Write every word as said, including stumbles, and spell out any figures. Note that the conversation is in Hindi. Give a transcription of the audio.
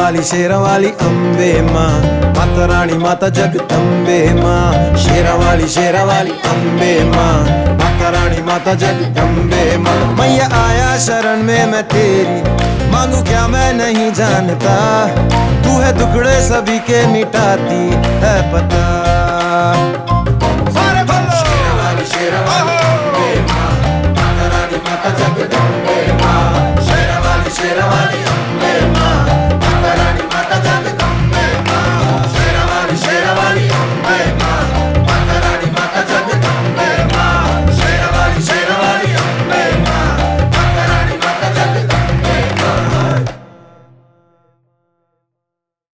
वाली शेरा वाली अम्बे माँ, माता रानी माता जगदम्बे माँ। शेरा वाली शेरा वाली अम्बे माँ, माता रानी माता जगदम्बे माँ। मैया आया शरण में मैं तेरी, मांगू क्या मैं नहीं जानता, तू है दुखड़े सभी के मिटाती है पता। शेरा वाली शेरा वाली अम्बे माँ, माता रानी माता जगदम्बे